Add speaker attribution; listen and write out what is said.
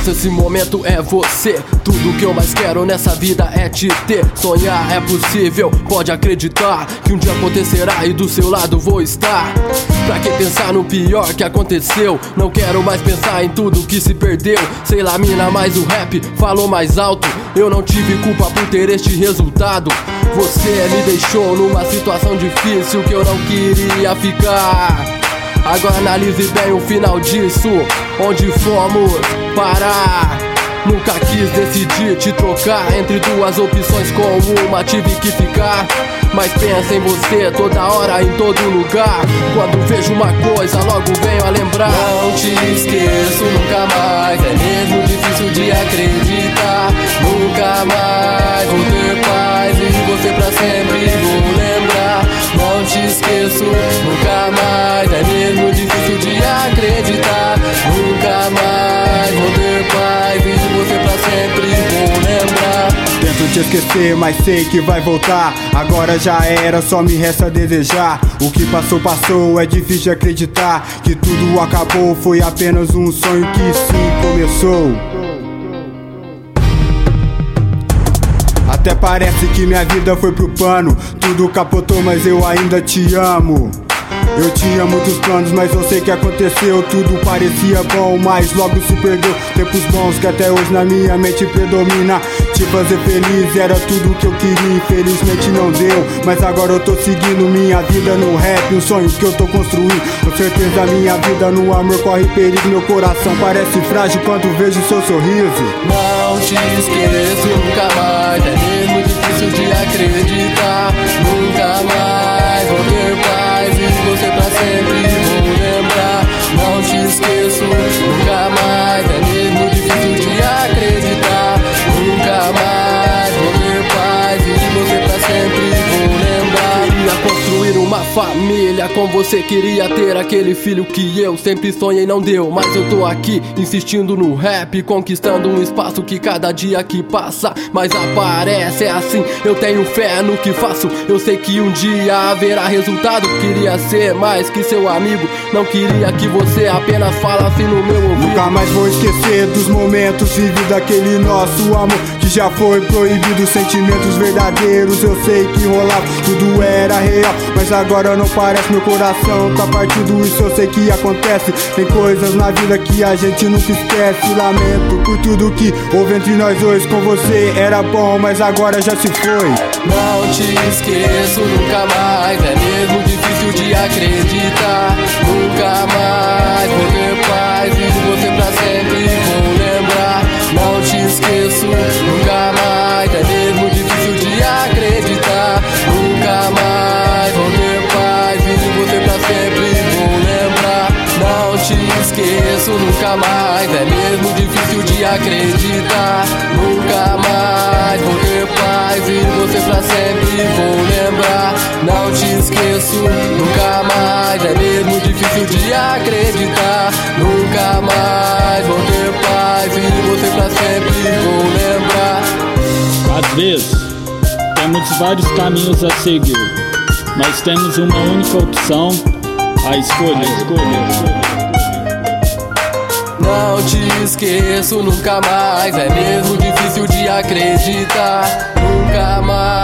Speaker 1: penso, esse momento é você. Tudo que eu mais quero nessa vida é te ter. Sonhar é possível, pode acreditar que um dia acontecerá e do seu lado vou estar. Pra que pensar no pior que aconteceu? Não quero mais pensar em tudo que se perdeu. Sei lá, mina, mas o rap falou mais alto. Eu não tive culpa por ter este resultado. Você me deixou numa situação difícil que eu não queria ficar. Agora analise bem o final disso. Onde fomos parar? Nunca quis decidir te trocar entre duas opções, com uma tive que ficar. Mas pensa em você toda hora, em todo lugar. Quando vejo uma coisa, logo venho a lembrar. Não te esqueço nunca mais, é mesmo difícil de acreditar. Nunca mais vou ter paz e você pra sempre vou lembrar. Não te esqueço nunca mais, é mesmo difícil de acreditar. Nunca mais vou ter paz e você pra sempre vou lembrar.
Speaker 2: Tento te esquecer, mas sei que vai voltar. Agora já era, só me resta desejar. O que passou, passou, é difícil de acreditar que tudo acabou, foi apenas um sonho que sim começou. Até parece que minha vida foi pro pano. Tudo capotou, mas eu ainda te amo. Eu tinha muitos planos, mas eu sei que aconteceu. Tudo parecia bom, mas logo se perdeu. Tempos bons que até hoje na minha mente predomina. Te fazer feliz era tudo que eu queria, infelizmente não deu. Mas agora eu tô seguindo minha vida no rap, um sonho que eu tô construindo. Com certeza minha vida no amor corre perigo. Meu coração parece frágil quando vejo seu sorriso.
Speaker 1: Não te esqueço nunca mais, é mesmo difícil de acreditar. Nunca mais vou ter paz e você pra sempre vou lembrar. Não te esqueço nunca mais, é mesmo difícil de acreditar. Nunca mais vou ter paz e você pra sempre vou lembrar. Queria construir uma família com você, queria ter aquele filho que eu sempre sonhei, não deu. Mas eu tô aqui insistindo no rap, conquistando um espaço que cada dia que passa mais aparece. É assim, eu tenho fé no que faço, eu sei que um dia haverá resultado. Queria ser mais que seu amigo, não queria que você apenas falasse no meu ouvido.
Speaker 2: Nunca mais vou esquecer dos momentos vividos, daquele nosso amor que já foi proibido. Sentimentos verdadeiros, eu sei que rolava, tudo era real, mas agora não parece. Meu coração tá partido, isso eu sei que acontece. Tem coisas na vida que a gente nunca esquece. Lamento por tudo que houve entre nós dois. Com você era bom, mas agora já se foi.
Speaker 1: Não te esqueço nunca mais, é mesmo difícil de acreditar. Nunca mais vou ter paz e você pra sempre vou lembrar. Não te esqueço nunca mais, é mesmo difícil de acreditar. Nunca mais vou ter paz e você pra sempre vou lembrar. Não te esqueço nunca mais, é mesmo difícil de acreditar. Nunca mais vou ter paz e você pra sempre vou lembrar. Não te esqueço nunca mais, é mesmo difícil de acreditar. Nunca mais vou ter paz e você pra sempre vou lembrar.
Speaker 3: Às vezes, temos vários caminhos a seguir, mas temos uma única opção, a escolha.
Speaker 1: Não te esqueço nunca mais, é mesmo difícil de acreditar. Nunca mais